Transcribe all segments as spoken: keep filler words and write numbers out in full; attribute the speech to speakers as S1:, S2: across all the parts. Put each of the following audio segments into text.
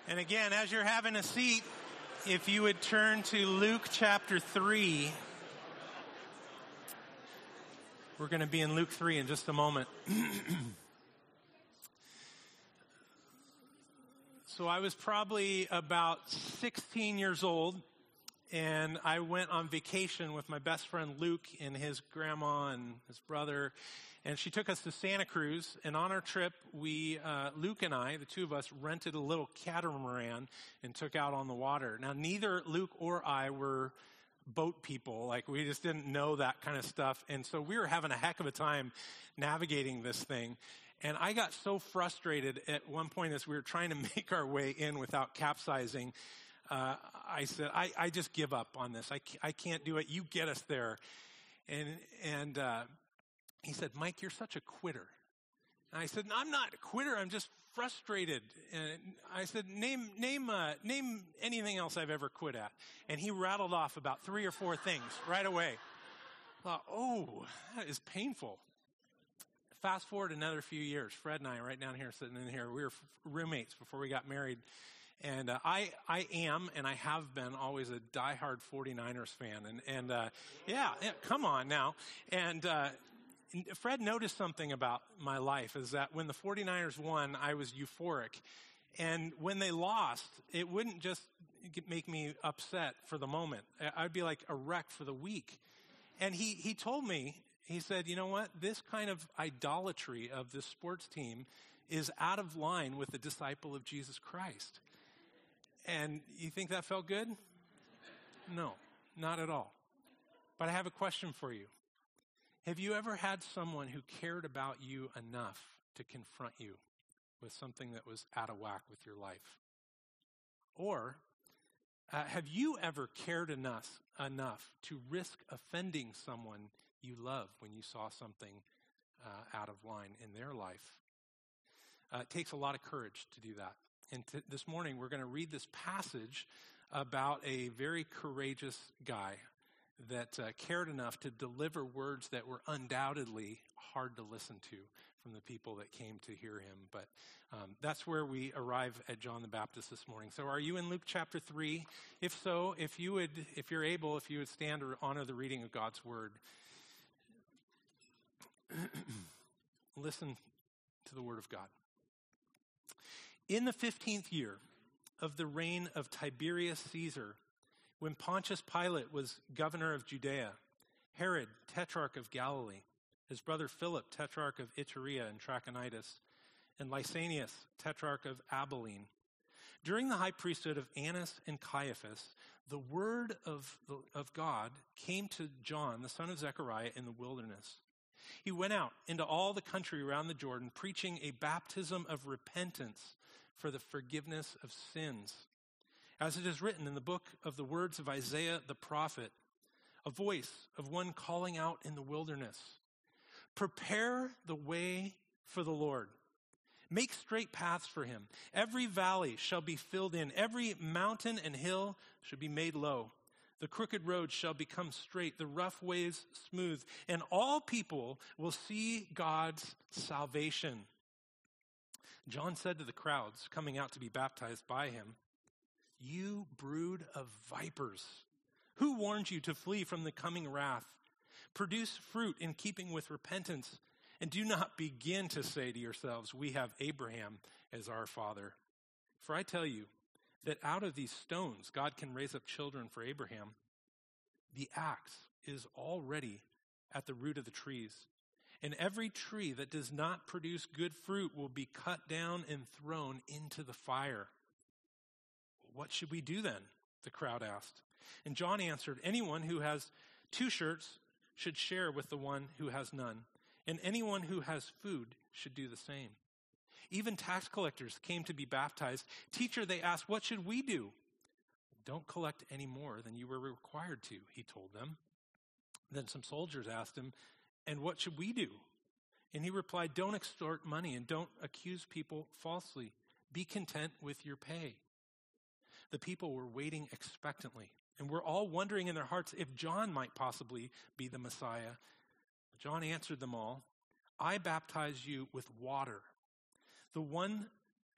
S1: And again, as you're having a seat, if you would turn to Luke chapter three. We're going to be in Luke three in just a moment. So I was probably about sixteen years old, and I went on vacation with my best friend Luke and his grandma and his brother. And she took us to Santa Cruz, and on our trip, we, uh, Luke and I, the two of us, rented a little catamaran and took out on the water. Now, neither Luke or I were boat people. Like, we just didn't know that kind of stuff. And so we were having a heck of a time navigating this thing. And I got so frustrated at one point as we were trying to make our way in without capsizing. Uh, I said, I, I just give up on this. I, I can't do it. You get us there. And, and, uh, he said, Mike, you're such a quitter. And I said, no, I'm not a quitter. I'm just frustrated. And I said, name name uh, name anything else I've ever quit at. And he rattled off about three or four things right away. I thought, oh, that is painful. Fast forward another few years. Fred and I, right down here, sitting in here, we were roommates before we got married. And uh, I I am, and I have been, always a diehard forty-niners fan. And, and uh, yeah, yeah, come on now. And uh Fred noticed something about my life, is that when the forty-niners won, I was euphoric. And when they lost, it wouldn't just make me upset for the moment. I'd be like a wreck for the week. And he, he told me, he said, you know what? This kind of idolatry of this sports team is out of line with the disciple of Jesus Christ. And you think that felt good? No, not at all. But I have a question for you. Have you ever had someone who cared about you enough to confront you with something that was out of whack with your life? Or uh, have you ever cared enough, enough to risk offending someone you love when you saw something uh, out of line in their life? Uh, it takes a lot of courage to do that. And t- this morning we're going to read this passage about a very courageous guy that uh, cared enough to deliver words that were undoubtedly hard to listen to from the people that came to hear him. But um, that's where we arrive at John the Baptist this morning. So are you in Luke chapter three? If so, if you would, if you're able, if you would stand or honor the reading of God's word. Listen to the word of God. In the fifteenth year of the reign of Tiberius Caesar, when Pontius Pilate was governor of Judea, Herod, tetrarch of Galilee, his brother Philip, tetrarch of Iturea and Trachonitis, and Lysanias, tetrarch of Abilene, during the high priesthood of Annas and Caiaphas, the word of, of God came to John, the son of Zechariah, in the wilderness. He went out into all the country around the Jordan, preaching a baptism of repentance for the forgiveness of sins. As it is written in the book of the words of Isaiah the prophet, a voice of one calling out in the wilderness, prepare the way for the Lord. Make straight paths for him. Every valley shall be filled in. Every mountain and hill shall be made low. The crooked road shall become straight, the rough ways smooth, and all people will see God's salvation. John said to the crowds coming out to be baptized by him, you brood of vipers, who warned you to flee from the coming wrath? Produce fruit in keeping with repentance, and do not begin to say to yourselves, we have Abraham as our father. For I tell you that out of these stones God can raise up children for Abraham. The axe is already at the root of the trees, and every tree that does not produce good fruit will be cut down and thrown into the fire. What should we do then? The crowd asked. And John answered, anyone who has two shirts should share with the one who has none, and anyone who has food should do the same. Even tax collectors came to be baptized. Teacher, they asked, what should we do? Don't collect any more than you were required to, he told them. Then some soldiers asked him, and what should we do? And he replied, don't extort money and don't accuse people falsely. Be content with your pay. The people were waiting expectantly and were all wondering in their hearts if John might possibly be the Messiah. John answered them all, I baptize you with water. The one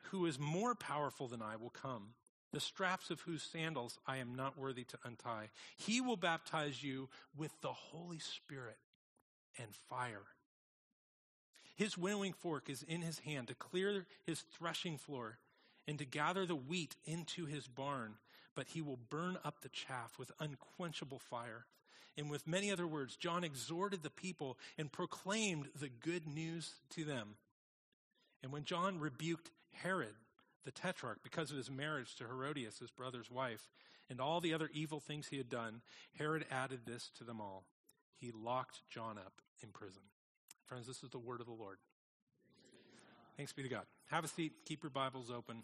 S1: who is more powerful than I will come, the straps of whose sandals I am not worthy to untie. He will baptize you with the Holy Spirit and fire. His winnowing fork is in his hand to clear his threshing floor and to gather the wheat into his barn, but he will burn up the chaff with unquenchable fire. And with many other words, John exhorted the people and proclaimed the good news to them. And when John rebuked Herod, the tetrarch, because of his marriage to Herodias, his brother's wife, and all the other evil things he had done, Herod added this to them all. He locked John up in prison. Friends, this is the word of the Lord. Thanks be to God. Have a seat. Keep your Bibles open.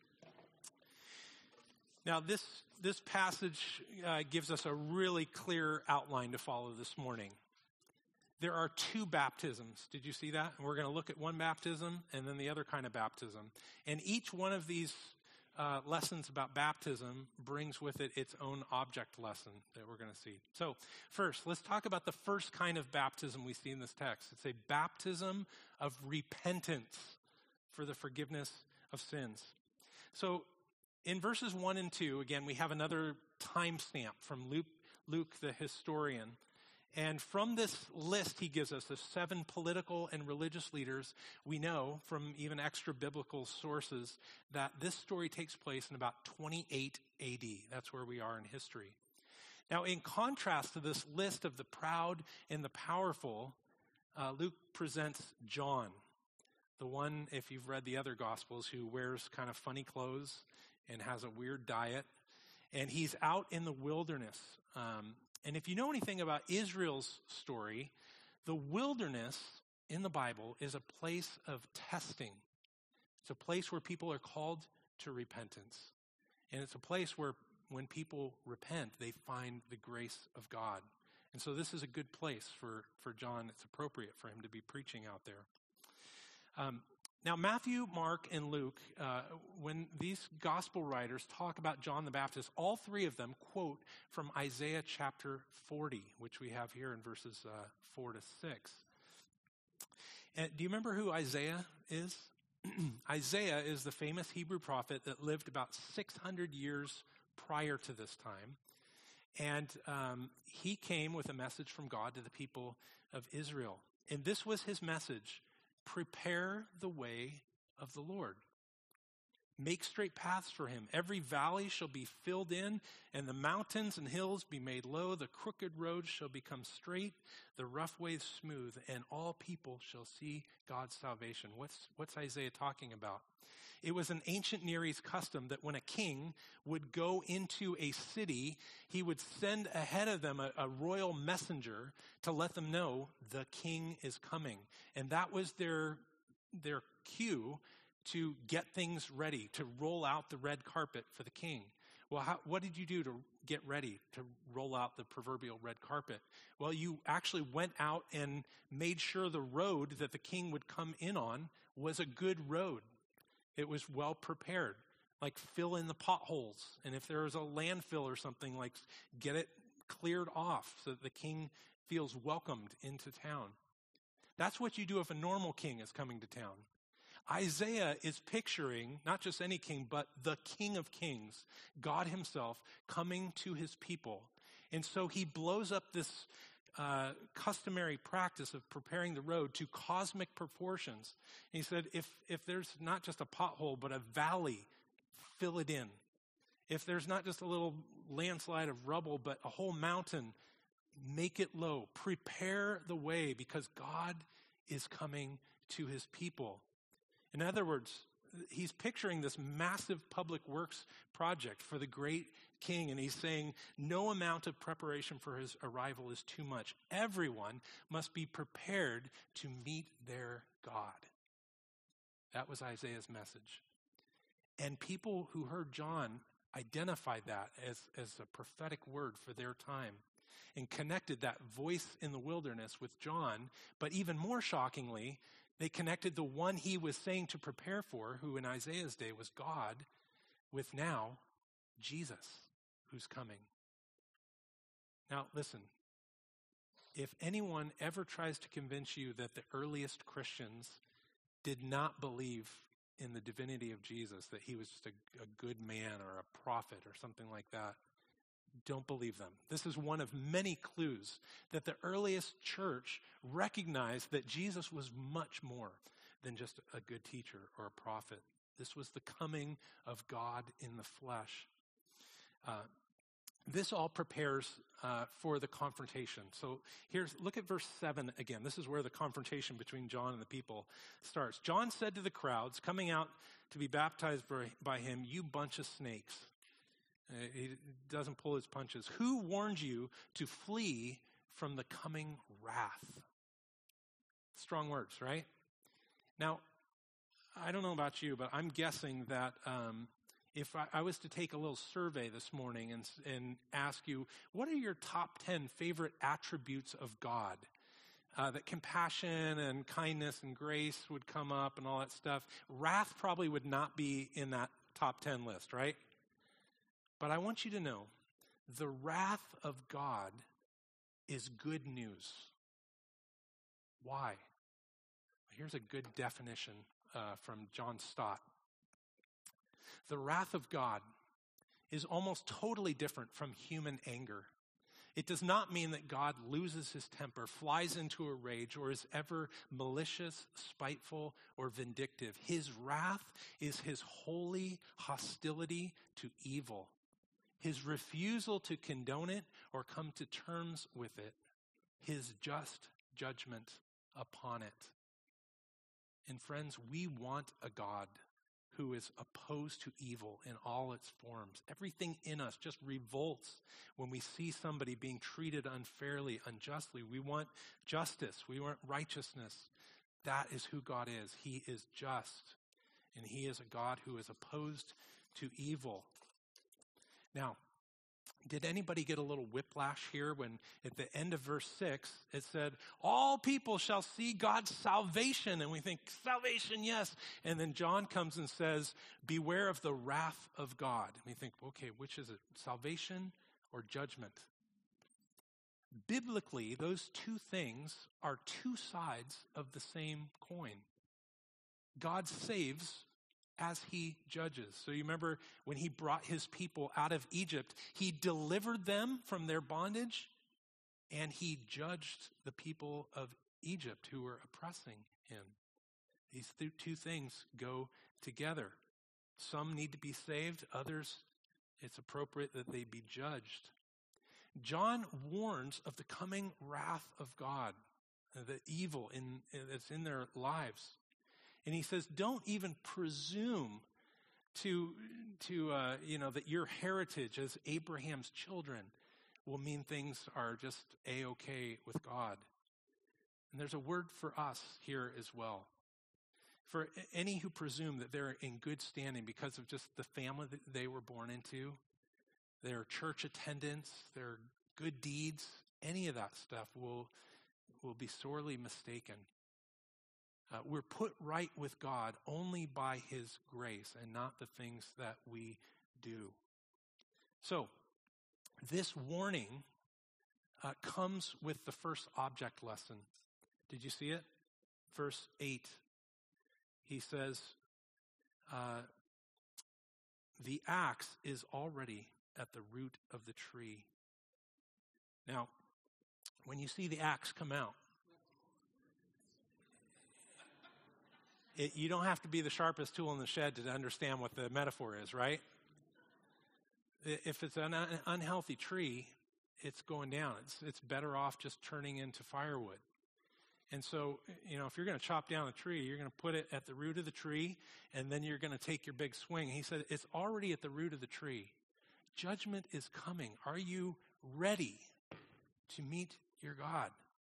S1: Now, this this passage uh, gives us a really clear outline to follow this morning. There are two baptisms. Did you see that? And we're going to look at one baptism and then the other kind of baptism. And each one of these uh, lessons about baptism brings with it its own object lesson that we're going to see. So first, let's talk about the first kind of baptism we see in this text. It's a baptism of repentance for the forgiveness of sins. So in verses one and two, again, we have another timestamp from Luke, Luke the historian. And from this list he gives us of seven political and religious leaders, we know from even extra biblical sources that this story takes place in about twenty-eight A D. That's where we are in history. Now, in contrast to this list of the proud and the powerful, uh, Luke presents John, the one, if you've read the other Gospels, who wears kind of funny clothes and has a weird diet. And he's out in the wilderness. Um, And if you know anything about Israel's story, the wilderness in the Bible is a place of testing. It's a place where people are called to repentance. And it's a place where when people repent, they find the grace of God. And so this is a good place for, for John. It's appropriate for him to be preaching out there. Um, Now, Matthew, Mark, and Luke, uh, when these gospel writers talk about John the Baptist, all three of them quote from Isaiah chapter forty, which we have here in verses uh, four to six. And do you remember who Isaiah is? Isaiah is the famous Hebrew prophet that lived about six hundred years prior to this time. And um, he came with a message from God to the people of Israel. And this was his message: prepare the way of the Lord. Make straight paths for him. Every valley shall be filled in, and the mountains and hills be made low. The crooked roads shall become straight, the rough ways smooth, and all people shall see God's salvation. What's, what's Isaiah talking about? It was an ancient Near East custom that when a king would go into a city, he would send ahead of them a, a royal messenger to let them know the king is coming. And that was their, their cue to get things ready, to roll out the red carpet for the king. Well, how, what did you do to get ready to roll out the proverbial red carpet? Well, you actually went out and made sure the road that the king would come in on was a good road. It was well prepared. Like, fill in the potholes. And if there is a landfill or something, like, get it cleared off so that the king feels welcomed into town. That's what you do if a normal king is coming to town. Isaiah is picturing not just any king, but the King of Kings, God himself, coming to his people. And so he blows up this uh, customary practice of preparing the road to cosmic proportions. And he said, if, if there's not just a pothole, but a valley, fill it in. If there's not just a little landslide of rubble, but a whole mountain, make it low. Prepare the way, because God is coming to his people. In other words, he's picturing this massive public works project for the great king, and he's saying no amount of preparation for his arrival is too much. Everyone must be prepared to meet their God. That was Isaiah's message. And people who heard John identified that as, as a prophetic word for their time and connected that voice in the wilderness with John, but even more shockingly, they connected the one he was saying to prepare for, who in Isaiah's day was God, with now Jesus, who's coming. Now, listen, if anyone ever tries to convince you that the earliest Christians did not believe in the divinity of Jesus, that he was just a, a good man or a prophet or something like that. Don't believe them. This is one of many clues that the earliest church recognized that Jesus was much more than just a good teacher or a prophet. This was the coming of God in the flesh. Uh, this all prepares uh, for the confrontation. So here's, look at verse seven again. This is where the confrontation between John and the people starts. John said to the crowds coming out to be baptized by, by him, "You bunch of snakes." Uh, he doesn't pull his punches. "Who warned you to flee from the coming wrath?" Strong words, right? Now, I don't know about you, but I'm guessing that um, if I, I was to take a little survey this morning and, and ask you, what are your top ten favorite attributes of God? Uh, that compassion and kindness and grace would come up and all that stuff. Wrath probably would not be in that top ten list, right? But I want you to know, the wrath of God is good news. Why? Here's a good definition uh, from John Stott. The wrath of God is almost totally different from human anger. It does not mean that God loses his temper, flies into a rage, or is ever malicious, spiteful, or vindictive. His wrath is his holy hostility to evil, his refusal to condone it or come to terms with it, his just judgment upon it. And friends, we want a God who is opposed to evil in all its forms. Everything in us just revolts when we see somebody being treated unfairly, unjustly. We want justice. We want righteousness. That is who God is. He is just, and he is a God who is opposed to evil. Now, did anybody get a little whiplash here when at the end of verse six, it said, all people shall see God's salvation. And we think, salvation, yes. And then John comes and says, beware of the wrath of God. And we think, okay, which is it, salvation or judgment? Biblically, those two things are two sides of the same coin. God saves as he judges. So you remember when he brought his people out of Egypt, he delivered them from their bondage, and he judged the people of Egypt who were oppressing him. These th- two things go together. Some need to be saved, others, it's appropriate that they be judged. John warns of the coming wrath of God, the evil in, that's in their lives. And he says, don't even presume to, to uh, you know, that your heritage as Abraham's children will mean things are just A-okay with God. And there's a word for us here as well. For any who presume that they're in good standing because of just the family that they were born into, their church attendance, their good deeds, any of that stuff will, will be sorely mistaken. Uh, we're put right with God only by his grace and not the things that we do. So, this warning uh, comes with the first object lesson. Did you see it? Verse eight. He says, uh, the axe is already at the root of the tree. Now, when you see the axe come out, It, you don't have to be the sharpest tool in the shed to understand what the metaphor is, right? If it's an un- unhealthy tree, it's going down. It's, it's better off just turning into firewood. And so, you know, if you're going to chop down a tree, you're going to put it at the root of the tree, and then you're going to take your big swing. He said, it's already at the root of the tree. Judgment is coming. Are you ready to meet your God?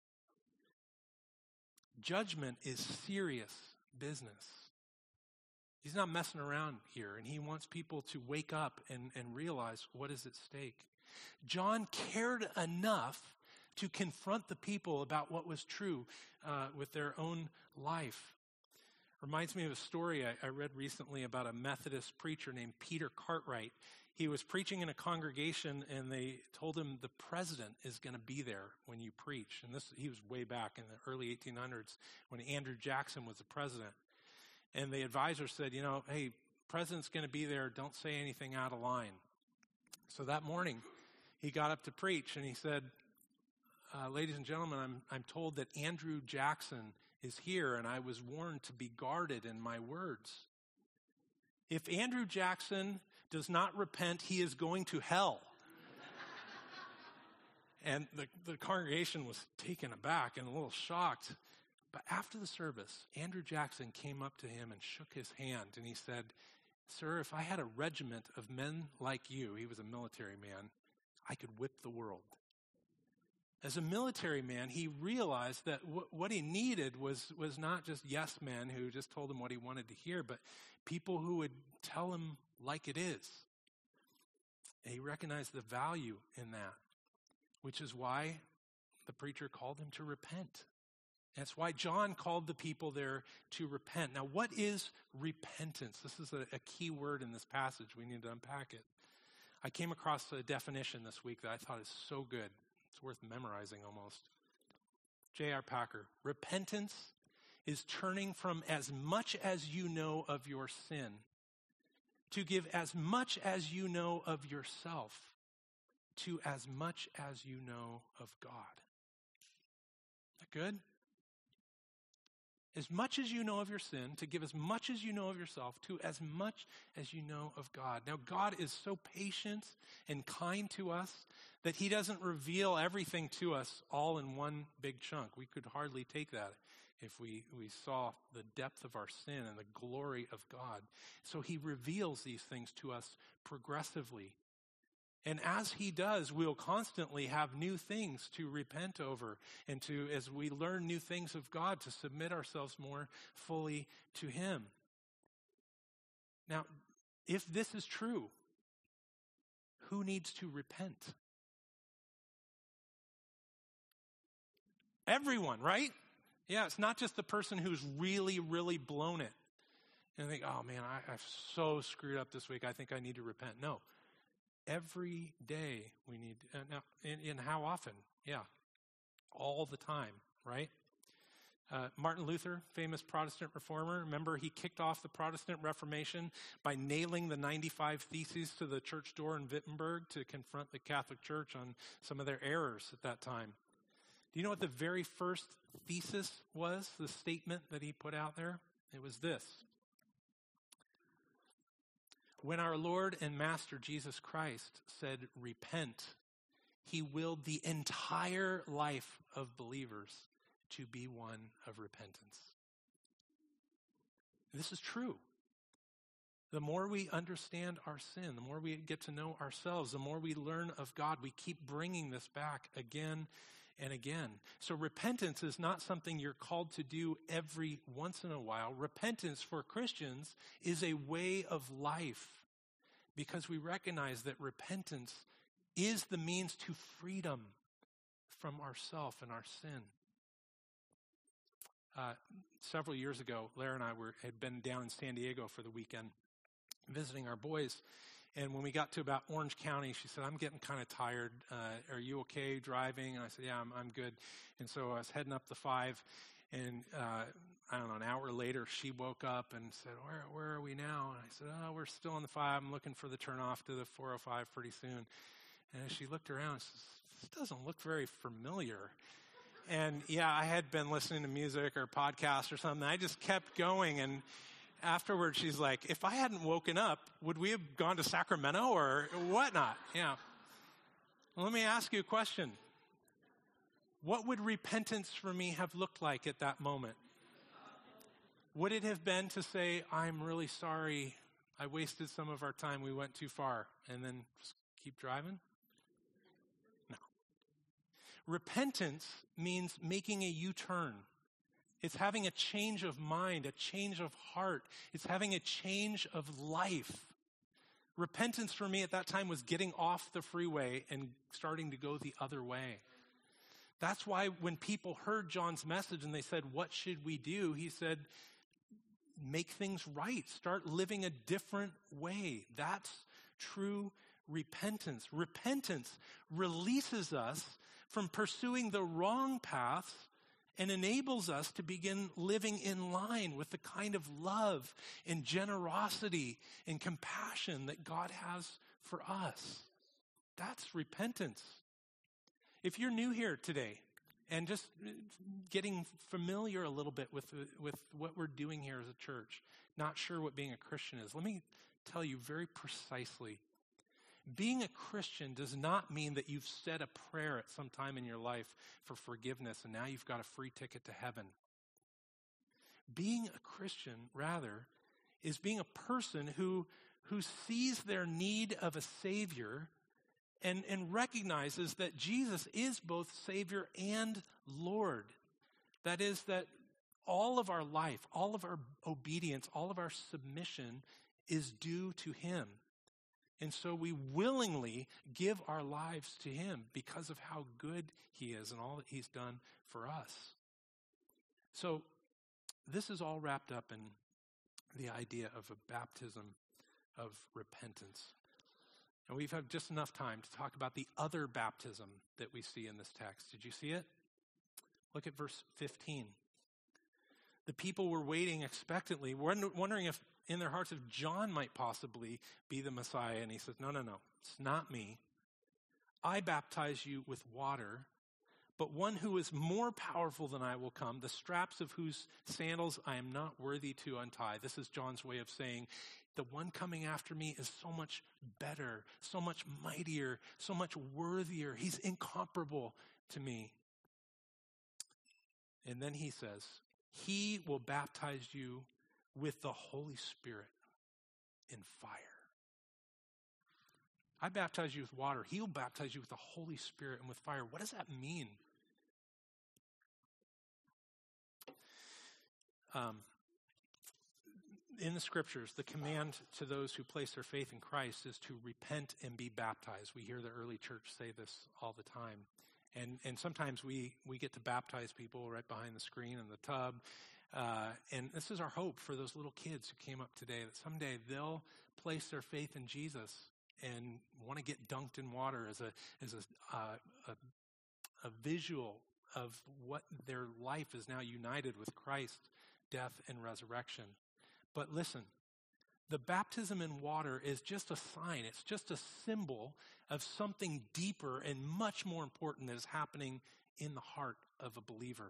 S1: Judgment is serious business. He's not messing around here, and he wants people to wake up and, and realize what is at stake. John cared enough to confront the people about what was true uh, with their own life. Reminds me of a story I, I read recently about a Methodist preacher named Peter Cartwright. He was preaching in a congregation, and they told him the president is going to be there when you preach. And this, he was way back in the early eighteen hundreds when Andrew Jackson was the president. And the advisor said, you know, hey, president's going to be there. Don't say anything out of line. So that morning, he got up to preach, and he said, uh, ladies and gentlemen, I'm, I'm told that Andrew Jackson is here, and I was warned to be guarded in my words. If Andrew Jackson does not repent, he is going to hell. And the, the congregation was taken aback and a little shocked. But after the service, Andrew Jackson came up to him and shook his hand, and he said, sir, if I had a regiment of men like you, he was a military man, I could whip the world. As a military man, he realized that w- what he needed was, was not just yes men who just told him what he wanted to hear, but people who would tell him like it is. And he recognized the value in that, which is why the preacher called him to repent. That's why John called the people there to repent. Now, what is repentance? This is a, a key word in this passage. We need to unpack it. I came across a definition this week that I thought is so good. It's worth memorizing almost. J R Packer, repentance is turning from as much as you know of your sin to give as much as you know of yourself to as much as you know of God. Is that good? As much as you know of your sin, to give as much as you know of yourself to as much as you know of God. Now, God is so patient and kind to us that he doesn't reveal everything to us all in one big chunk. We could hardly take that if we, we saw the depth of our sin and the glory of God. So he reveals these things to us progressively. And as he does, we'll constantly have new things to repent over and to, as we learn new things of God, to submit ourselves more fully to him. Now, if this is true, who needs to repent? Everyone, right? Yeah, it's not just the person who's really, really blown it. And think, oh man, I, I've so screwed up this week, I think I need to repent. No. Every day we need, uh, now, and, and how often? Yeah, all the time, right? Uh, Martin Luther, famous Protestant reformer, remember he kicked off the Protestant Reformation by nailing the ninety-five Theses to the church door in Wittenberg to confront the Catholic Church on some of their errors at that time. Do you know what the very first thesis was, the statement that he put out there? It was this. When our Lord and Master Jesus Christ said, repent, he willed the entire life of believers to be one of repentance. This is true. The more we understand our sin, the more we get to know ourselves, the more we learn of God, we keep bringing this back again and again. So repentance is not something you're called to do every once in a while. Repentance for Christians is a way of life because we recognize that repentance is the means to freedom from ourself and our sin. Uh, several years ago, Lara and I were had been down in San Diego for the weekend visiting our boys. And when we got to about Orange County, she said, I'm getting kind of tired. Uh, are you okay driving? And I said, yeah, I'm, I'm good. And so I was heading up the five. And uh, I don't know, an hour later, she woke up and said, where, where are we now? And I said, oh, we're still on the five. I'm looking for the turnoff to the four oh five pretty soon. And as she looked around, she says, this doesn't look very familiar. And yeah, I had been listening to music or podcasts or something. I just kept going. And afterwards, she's like, if I hadn't woken up, would we have gone to Sacramento or whatnot? Yeah. Well, let me ask you a question. What would repentance for me have looked like at that moment? Would it have been to say, I'm really sorry, I wasted some of our time, we went too far, and then just keep driving? No. Repentance means making a U-turn. It's having a change of mind, a change of heart. It's having a change of life. Repentance for me at that time was getting off the freeway and starting to go the other way. That's why when people heard John's message and they said, what should we do? He said, make things right. Start living a different way. That's true repentance. Repentance releases us from pursuing the wrong paths and enables us to begin living in line with the kind of love and generosity and compassion that God has for us. That's repentance. If you're new here today and just getting familiar a little bit with, with what we're doing here as a church, not sure what being a Christian is, let me tell you very precisely. Being a Christian does not mean that you've said a prayer at some time in your life for forgiveness and now you've got a free ticket to heaven. Being a Christian, rather, is being a person who, who sees their need of a Savior and, and recognizes that Jesus is both Savior and Lord. That is, that all of our life, all of our obedience, all of our submission is due to him. And so we willingly give our lives to him because of how good he is and all that he's done for us. So this is all wrapped up in the idea of a baptism of repentance. And we've had just enough time to talk about the other baptism that we see in this text. Did you see it? Look at verse fifteen. The people were waiting expectantly, wondering if in their hearts if John might possibly be the Messiah. And he says, no, no, no, it's not me. I baptize you with water, but one who is more powerful than I will come, the straps of whose sandals I am not worthy to untie. This is John's way of saying, the one coming after me is so much better, so much mightier, so much worthier. He's incomparable to me. And then he says, he will baptize you with the Holy Spirit and fire. I baptize you with water. He will baptize you with the Holy Spirit and with fire. What does that mean? Um, in the scriptures, the command to those who place their faith in Christ is to repent and be baptized. We hear the early church say this all the time. And and sometimes we, we get to baptize people right behind the screen in the tub. Uh, and this is our hope for those little kids who came up today, that someday they'll place their faith in Jesus and want to get dunked in water as a as a, uh, a a visual of what their life is now united with Christ, death and resurrection. But listen, the baptism in water is just a sign. It's just a symbol of something deeper and much more important that is happening in the heart of a believer.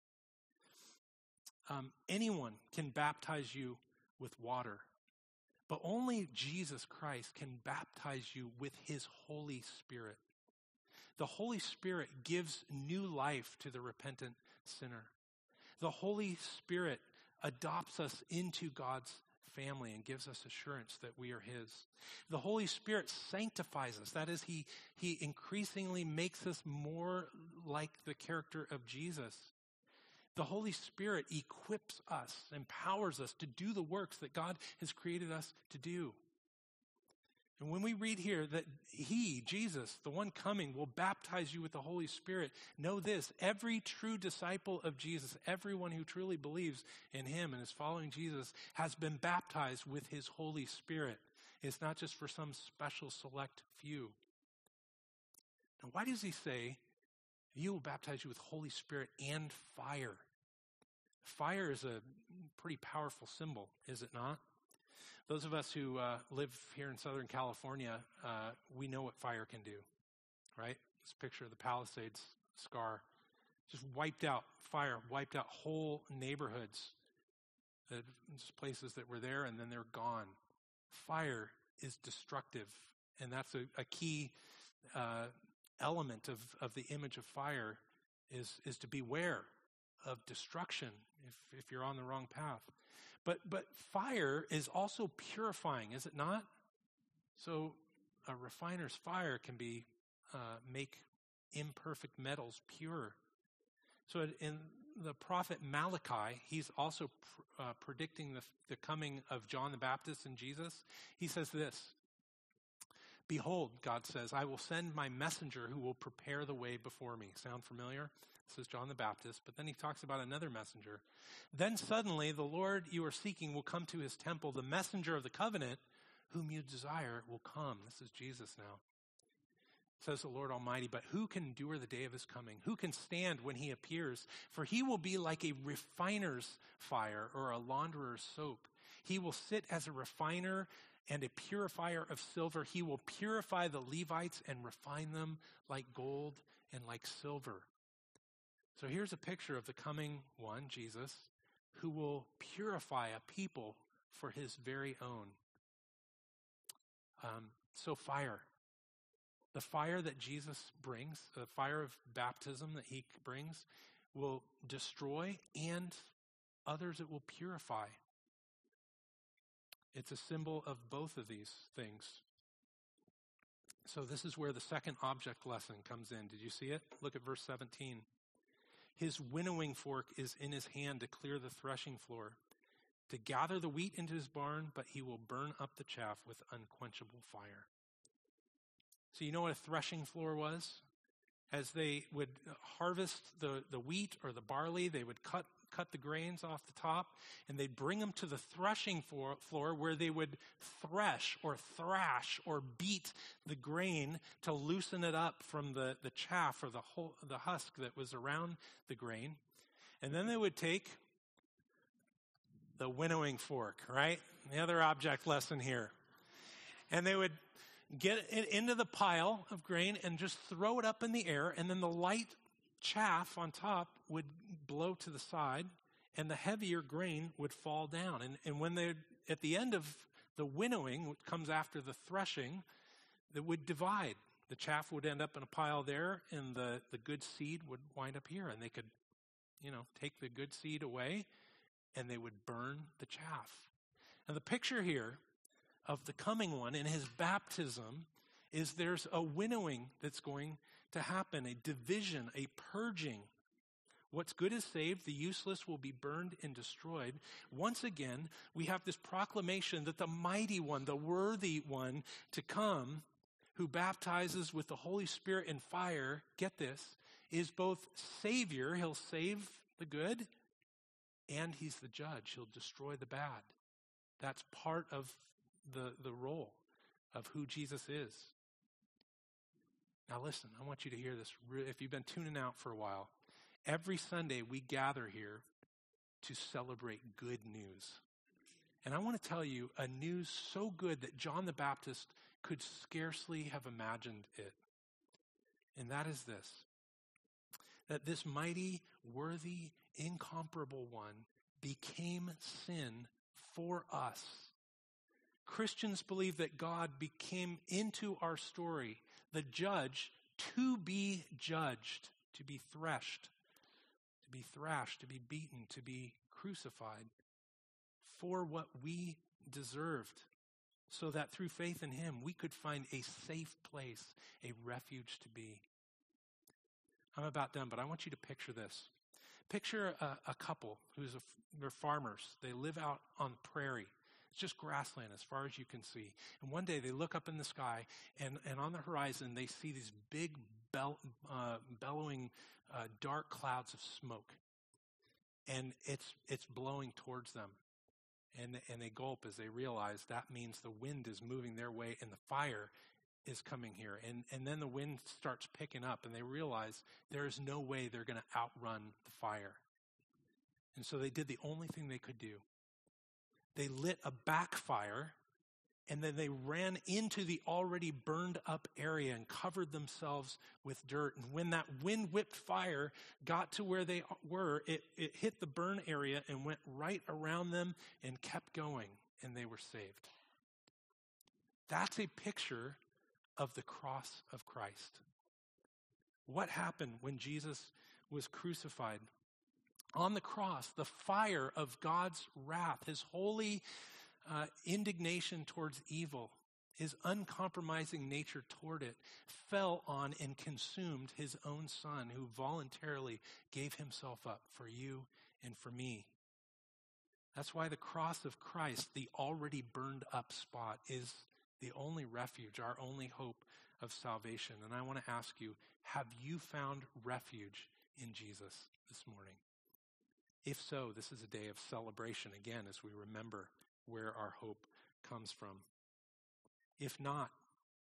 S1: Um, anyone can baptize you with water, but only Jesus Christ can baptize you with his Holy Spirit. The Holy Spirit gives new life to the repentant sinner. The Holy Spirit adopts us into God's family and gives us assurance that we are his. The Holy Spirit sanctifies us. That is, he, he increasingly makes us more like the character of Jesus. The Holy Spirit equips us, empowers us to do the works that God has created us to do. And when we read here that he, Jesus, the one coming, will baptize you with the Holy Spirit, know this: every true disciple of Jesus, everyone who truly believes in him and is following Jesus, has been baptized with his Holy Spirit. It's not just for some special select few. Now, why does he say, he will baptize you with Holy Spirit and fire? Fire is a pretty powerful symbol, is it not? Those of us who uh, live here in Southern California, uh, we know what fire can do, right? This picture of the Palisades scar. Just wiped out, fire wiped out whole neighborhoods. Uh, just places that were there and then they're gone. Fire is destructive, and that's a, a key uh, element of, of the image of fire is, is to beware of destruction if, if you're on the wrong path. But but fire is also purifying, is it not? So a refiner's fire can be uh, make imperfect metals pure. So in the prophet Malachi, he's also pr- uh, predicting the, the coming of John the Baptist and Jesus. He says this: behold, God says, I will send my messenger who will prepare the way before me. Sound familiar? This is John the Baptist, but then he talks about another messenger. Then suddenly the Lord you are seeking will come to his temple. The messenger of the covenant whom you desire will come. This is Jesus now. says the Lord Almighty. But who can endure the day of his coming? Who can stand when he appears? For he will be like a refiner's fire or a launderer's soap. He will sit as a refiner and a purifier of silver. He will purify the Levites and refine them like gold and like silver. So here's a picture of the coming one, Jesus, who will purify a people for his very own. Um, so fire. The fire that Jesus brings, the fire of baptism that he brings, will destroy, and others it will purify. It's a symbol of both of these things. So this is where the second object lesson comes in. Did you see it? Look at verse seventeen. His winnowing fork is in his hand to clear the threshing floor, to gather the wheat into his barn, but he will burn up the chaff with unquenchable fire. So you know what a threshing floor was? As they would harvest the, the wheat or the barley, they would cut cut the grains off the top, and they'd bring them to the threshing floor, floor where they would thresh or thrash or beat the grain to loosen it up from the, the chaff or the whole, the husk that was around the grain. And then they would take the winnowing fork, right? The other object lesson here. And they would get it into the pile of grain and just throw it up in the air, and then the light chaff on top would blow to the side, and the heavier grain would fall down. And, and when they, at the end of the winnowing, which comes after the threshing, that would divide. The chaff would end up in a pile there, and the, the good seed would wind up here. And they could, you know, take the good seed away, and they would burn the chaff. Now the picture here of the coming one in his baptism is there's a winnowing that's going to happen, a division, a purging. What's good is saved, the useless will be burned and destroyed. Once again, we have this proclamation that the mighty one, the worthy one to come, who baptizes with the Holy Spirit and fire, get this, is both Savior, he'll save the good, and he's the judge, he'll destroy the bad. That's part of the, the role of who Jesus is. Now listen, I want you to hear this. If you've been tuning out for a while, every Sunday we gather here to celebrate good news. And I want to tell you a news so good that John the Baptist could scarcely have imagined it. And that is this, that this mighty, worthy, incomparable one became sin for us. Christians believe that God became into our story the judge to be judged, to be threshed, to be thrashed, to be beaten, to be crucified for what we deserved, so that through faith in him we could find a safe place, a refuge to be. I'm about done, but I want you to picture this. Picture a, a couple who's a, they're farmers. They live out on the prairie. It's just grassland as far as you can see. And one day they look up in the sky, and, and on the horizon they see these big bell, uh, bellowing uh, dark clouds of smoke. And it's it's blowing towards them. And, and they gulp as they realize that means the wind is moving their way and the fire is coming here. And, and then the wind starts picking up, and they realize there is no way they're going to outrun the fire. And so they did the only thing they could do. They lit a backfire, and then they ran into the already burned up area and covered themselves with dirt. And when that wind-whipped fire got to where they were, it, it hit the burn area and went right around them and kept going, and they were saved. That's a picture of the cross of Christ. What happened when Jesus was crucified? On the cross, the fire of God's wrath, his holy uh, indignation towards evil, his uncompromising nature toward it, fell on and consumed his own son, who voluntarily gave himself up for you and for me. That's why the cross of Christ, the already burned up spot, is the only refuge, our only hope of salvation. And I want to ask you, have you found refuge in Jesus this morning? If so, this is a day of celebration again as we remember where our hope comes from. If not,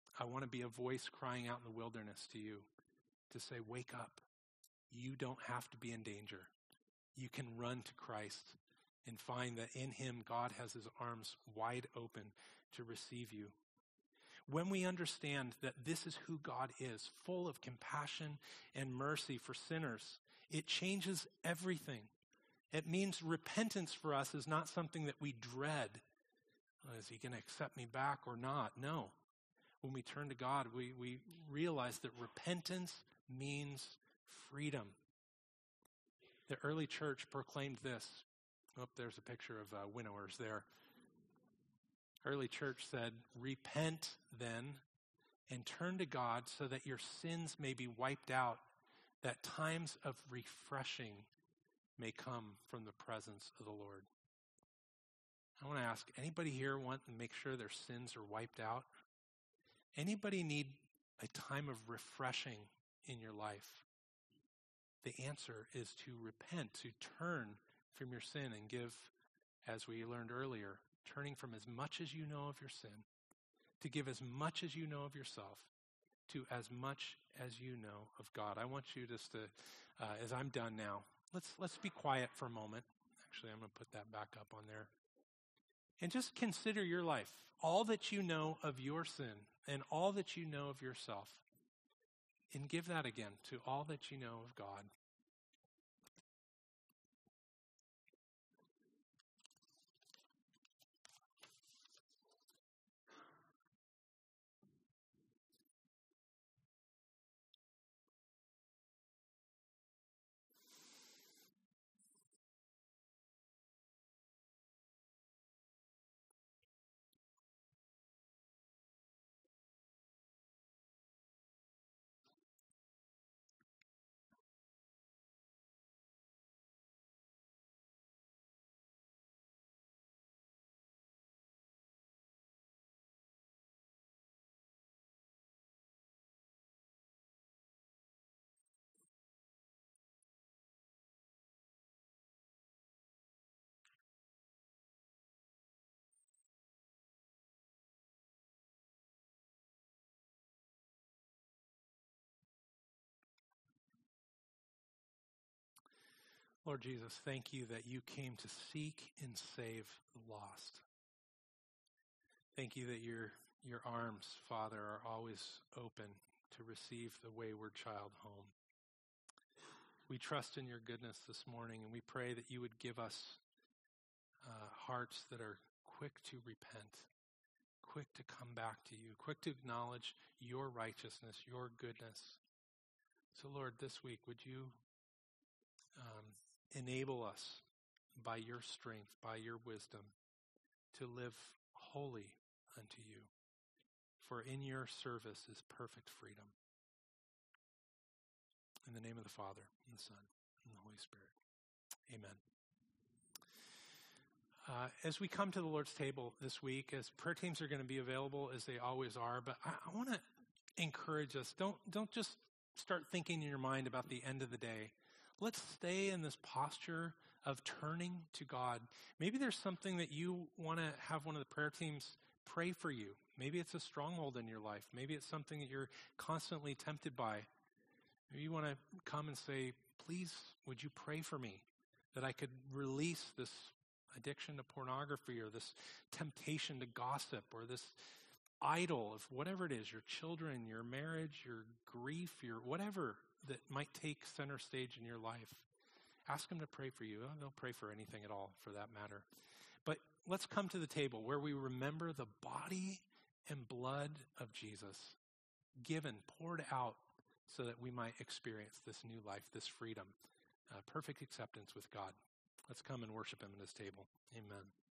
S1: I want to be a voice crying out in the wilderness to you to say, wake up. You don't have to be in danger. You can run to Christ and find that in him, God has his arms wide open to receive you. When we understand that this is who God is, full of compassion and mercy for sinners, it changes everything. It means repentance for us is not something that we dread. Is he going to accept me back or not? No. When we turn to God, we, we realize that repentance means freedom. The early church proclaimed this. Oh, there's a picture of uh, winnowers there. Early church said, repent then and turn to God so that your sins may be wiped out, that times of refreshing may come from the presence of the Lord. I want to ask, anybody here want to make sure their sins are wiped out? Anybody need a time of refreshing in your life? The answer is to repent, to turn from your sin and give, as we learned earlier, turning from as much as you know of your sin, to give as much as you know of yourself, to as much as you know of God. I want you just to, uh, as I'm done now, let's let's be quiet for a moment. Actually, I'm going to put that back up on there. And just consider your life, all that you know of your sin and all that you know of yourself, and give that again to all that you know of God. Lord Jesus, thank you that you came to seek and save the lost. Thank you that your your arms, Father, are always open to receive the wayward child home. We trust in your goodness this morning, and we pray that you would give us uh, hearts that are quick to repent, quick to come back to you, quick to acknowledge your righteousness, your goodness. So, Lord, this week, would you um, enable us by your strength, by your wisdom, to live holy unto you. For in your service is perfect freedom. In the name of the Father, and the Son, and the Holy Spirit. Amen. Uh, as we come to the Lord's table this week, as prayer teams are going to be available as they always are, but I, I want to encourage us, don't, don't just start thinking in your mind about the end of the day. Let's stay in this posture of turning to God. Maybe there's something that you want to have one of the prayer teams pray for you. Maybe it's a stronghold in your life. Maybe it's something that you're constantly tempted by. Maybe you want to come and say, please, would you pray for me that I could release this addiction to pornography or this temptation to gossip or this idol of whatever it is, your children, your marriage, your grief, your whatever that might take center stage in your life. Ask them to pray for you. They'll pray for anything at all, for that matter. But let's come to the table where we remember the body and blood of Jesus, given, poured out, so that we might experience this new life, this freedom, uh, perfect acceptance with God. Let's come and worship him at his table. Amen.